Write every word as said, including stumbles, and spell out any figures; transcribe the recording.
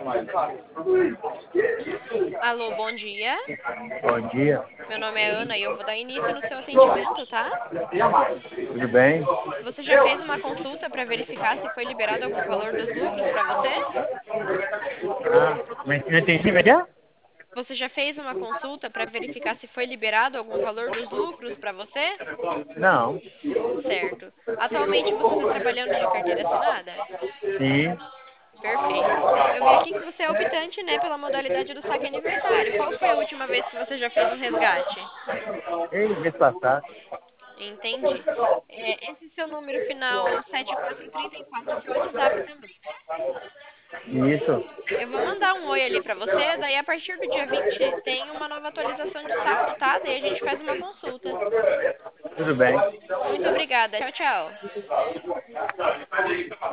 Alô, bom dia. Bom dia, Meu nome é Ana e eu vou dar início no seu atendimento, tá? tudo bem? Você já fez uma consulta para verificar se foi liberado algum valor dos lucros para você? Ah, mas não entendi, como é que é? Você já fez uma consulta para verificar se foi liberado algum valor dos lucros para você? Não, Certo. Atualmente você está trabalhando de carteira assinada? sim, Perfeito. Eu vi aqui que você é optante, né, pela modalidade do saque aniversário. Qual foi a última vez que você já fez um resgate? ei, mês passado, Entendi. É, esse seu número final sete quatro três quatro é seu WhatsApp também, né? isso, Eu vou mandar um oi ali pra você, daí a partir do dia vinte tem uma nova atualização de saldo, tá? Daí a gente faz uma consulta. tudo bem. Muito obrigada. Tchau, tchau.